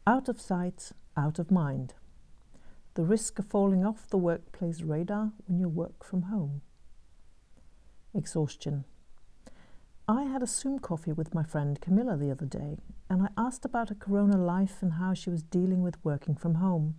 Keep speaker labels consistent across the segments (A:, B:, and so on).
A: Out of sight, out of mind. The risk of falling off the workplace radar when you work from home. Exhaustion. I had a Zoom coffee with my friend Camilla the other day, and I asked about her corona life and how she was dealing with working from home.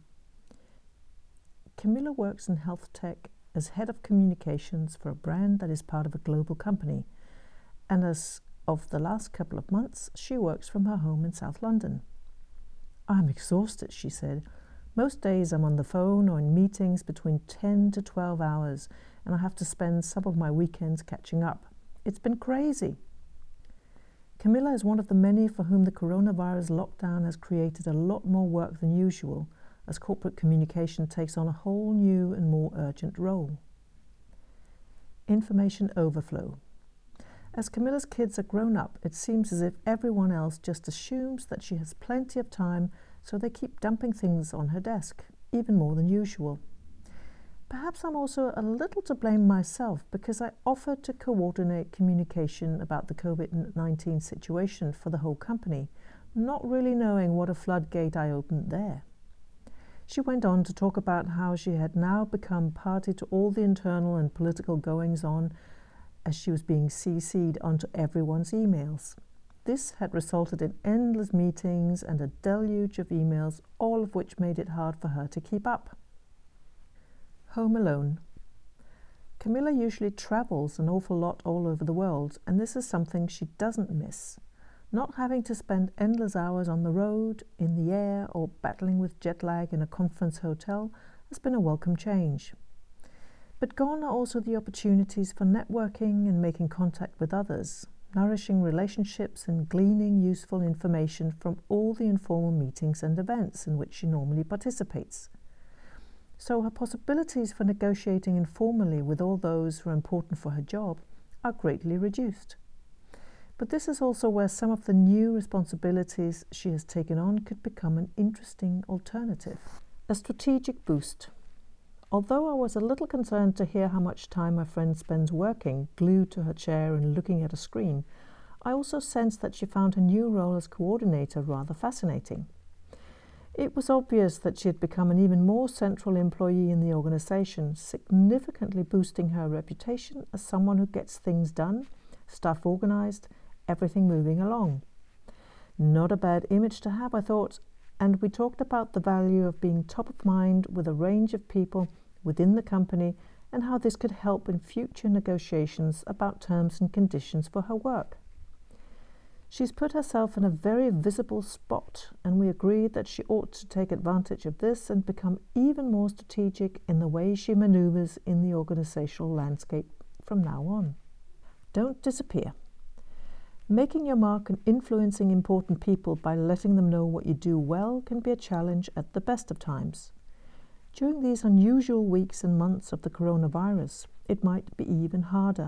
A: Camilla works in health tech as head of communications for a brand that is part of a global company, and as of the last couple of months, she works from her home in South London. "I'm exhausted," she said. "Most days I'm on the phone or in meetings between 10 to 12 hours, and I have to spend some of my weekends catching up. It's been crazy." Camilla is one of the many for whom the coronavirus lockdown has created a lot more work than usual, as corporate communication takes on a whole new and more urgent role. Information overflow. As Camilla's kids are grown up, it seems as if everyone else just assumes that she has plenty of time, so they keep dumping things on her desk, even more than usual. Perhaps I'm also a little to blame myself, because I offered to coordinate communication about the COVID-19 situation for the whole company, not really knowing what a floodgate I opened there. She went on to talk about how she had now become party to all the internal and political goings-on, as she was being CC'd onto everyone's emails. This had resulted in endless meetings and a deluge of emails, all of which made it hard for her to keep up. Home alone. Camilla usually travels an awful lot all over the world, and this is something she doesn't miss. Not having to spend endless hours on the road, in the air, or battling with jet lag in a conference hotel has been a welcome change. But gone are also the opportunities for networking and making contact with others, nourishing relationships and gleaning useful information from all the informal meetings and events in which she normally participates. So her possibilities for negotiating informally with all those who are important for her job are greatly reduced. But this is also where some of the new responsibilities she has taken on could become an interesting alternative. A strategic boost. Although I was a little concerned to hear how much time my friend spends working, glued to her chair and looking at a screen, I also sensed that she found her new role as coordinator rather fascinating. It was obvious that she had become an even more central employee in the organization, significantly boosting her reputation as someone who gets things done, stuff organized, everything moving along. Not a bad image to have, I thought, and we talked about the value of being top of mind with a range of people within the company and how this could help in future negotiations about terms and conditions for her work. She's put herself in a very visible spot, and we agreed that she ought to take advantage of this and become even more strategic in the way she maneuvers in the organizational landscape from now on. Don't disappear. Making your mark and influencing important people by letting them know what you do well can be a challenge at the best of times. During these unusual weeks and months of the coronavirus, it might be even harder.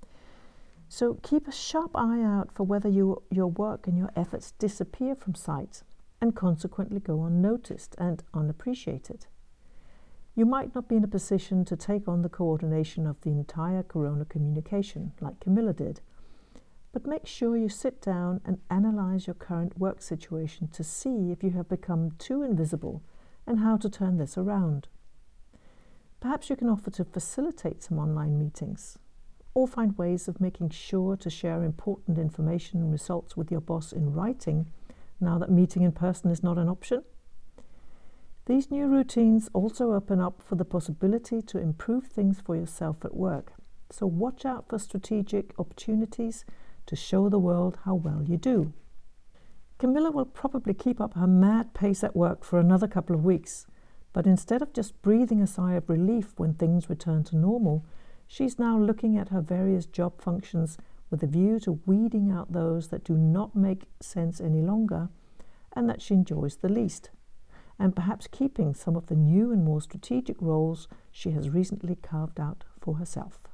A: So keep a sharp eye out for whether your work and your efforts disappear from sight and consequently go unnoticed and unappreciated. You might not be in a position to take on the coordination of the entire corona communication like Camilla did, but make sure you sit down and analyze your current work situation to see if you have become too invisible and how to turn this around. Perhaps you can offer to facilitate some online meetings, or find ways of making sure to share important information and results with your boss in writing now that meeting in person is not an option. These new routines also open up for the possibility to improve things for yourself at work, so watch out for strategic opportunities to show the world how well you do. Camilla will probably keep up her mad pace at work for another couple of weeks, but instead of just breathing a sigh of relief when things return to normal, she's now looking at her various job functions with a view to weeding out those that do not make sense any longer and that she enjoys the least, and perhaps keeping some of the new and more strategic roles she has recently carved out for herself.